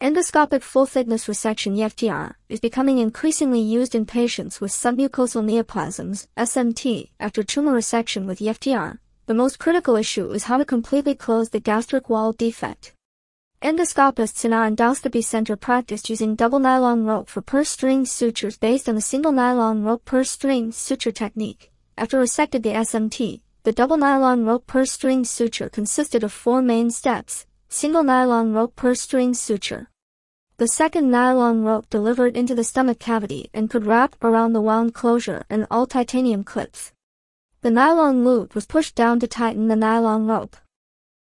Endoscopic full-thickness resection (EFTR) is becoming increasingly used in patients with submucosal neoplasms (SMT) after tumor resection with EFTR. The most critical issue is how to completely close the gastric wall defect. Endoscopists in our endoscopy center practiced using double nylon rope for purse-string sutures based on the single nylon rope purse-string suture technique. After resected the SMT, the double nylon rope purse-string suture consisted of 4 main steps. Single nylon rope purse-string suture. The second nylon rope delivered into the stomach cavity and could wrap around the wound closure and all titanium clips. The nylon loop was pushed down to tighten the nylon rope.